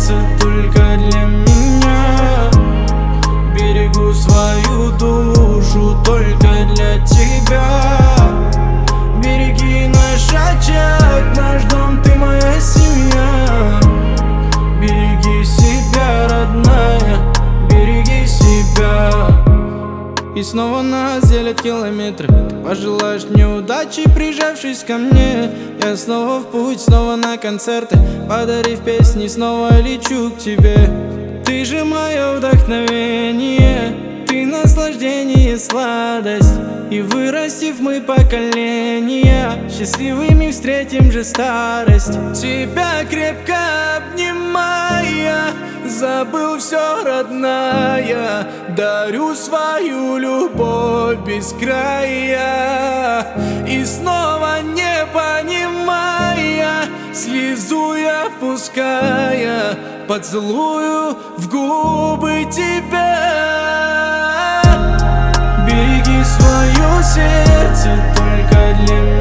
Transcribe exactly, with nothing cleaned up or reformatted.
сердце только для меня. Берегу свою душу только для тебя. Береги наш очаг, наш дом, ты моя семья. Береги себя, родная, береги себя. И снова нас делят километры. Ты пожелаешь мне удачи, прижавшись ко мне. Я снова в путь, снова на концерты, подарив песни, снова лечу к тебе. Ты же мое вдохновение, ты наслаждение, сладость. И вырастив мы поколения, счастливыми встретим же старость. Тебя крепко обнимая, забыл все, родная. Дарю свою любовь без края. И снова не понимая, слезу я пуская, поцелую в губы тебя. Береги свое сердце только для меня.